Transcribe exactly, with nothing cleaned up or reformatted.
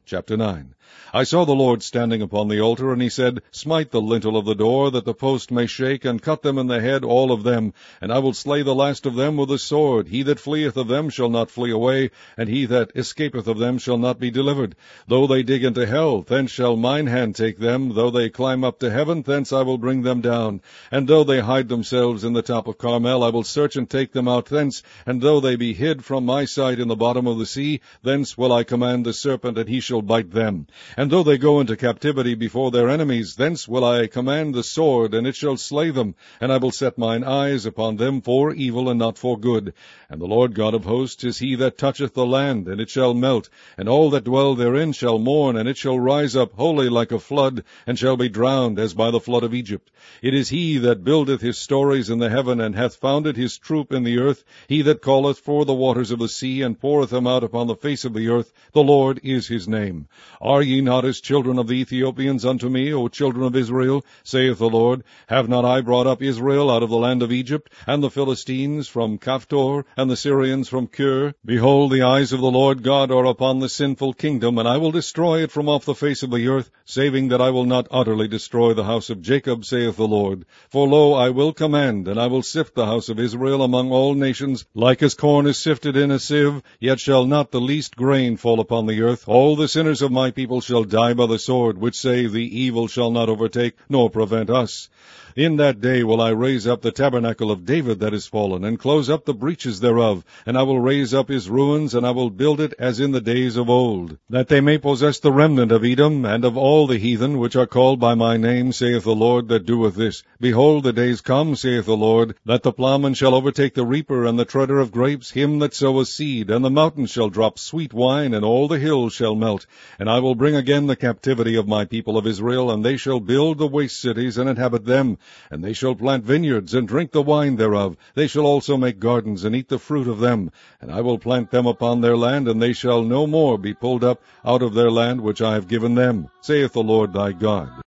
Chapter nine. I saw the Lord standing upon the altar, and he said, Smite the lintel of the door, that the post may shake, and cut them in the head, all of them, and I will slay the last of them with the sword. He that fleeth of them shall not flee away, and he that escapeth of them shall not be delivered. Though they dig into hell, thence shall mine hand take them. Though they climb up to heaven, thence I will bring them down. And though they hide themselves in the top of Carmel, I will search and take them out thence. And though they be hid from my sight in the bottom of the sea, thence will I command the serpent, and he shall bite them. And though they go into captivity before their enemies, thence will I command the sword, and it shall slay them. And I will set mine eyes upon them for evil and not for good. And the Lord God of hosts is he that toucheth the land, and it shall melt, and all that dwell therein shall mourn, and it shall rise up wholly like a flood, and shall be drowned as by the flood of Egypt. It is he that buildeth his stories in the heaven, and hath founded his troop in the earth, he that calleth for the waters of the sea, and poureth them out upon the face of the earth. The Lord is his name. Are ye not as children of the Ethiopians unto me, O children of Israel, saith the Lord? Have not I brought up Israel out of the land of Egypt, and the Philistines from Caphtor, and the Syrians from Kir? Behold, the eyes of the Lord God are upon the sinful kingdom, and I will destroy it from off the face of the earth, saving that I will not utterly destroy the house of Jacob, saith the Lord. For lo, I will command, and I will sift the house of Israel among all nations, like as corn is sifted in a sieve, yet shall not the least grain fall upon the earth. All the sinners of my people shall die by the sword, which say, The evil shall not overtake, nor prevent us. In that day will I raise up the tabernacle of David that is fallen, and close up the breaches thereof, and I will raise up his ruins, and I will build it as in the days of old, that they may possess the remnant of Edom, and of all the heathen which are called by my name, saith the Lord that doeth this. Behold, the days come, saith the Lord, that the plowman shall overtake the reaper, and the treader of grapes, him that soweth seed, and the mountains shall drop sweet wine, and all the hills shall melt. And I will bring again the captivity of my people of Israel, and they shall build the waste cities, and inhabit them. And they shall plant vineyards, and drink the wine thereof. They shall also make gardens, and eat the fruit of them. And I will plant them upon their land, and they shall no more be pulled up out of their land which I have given them, saith the Lord thy God.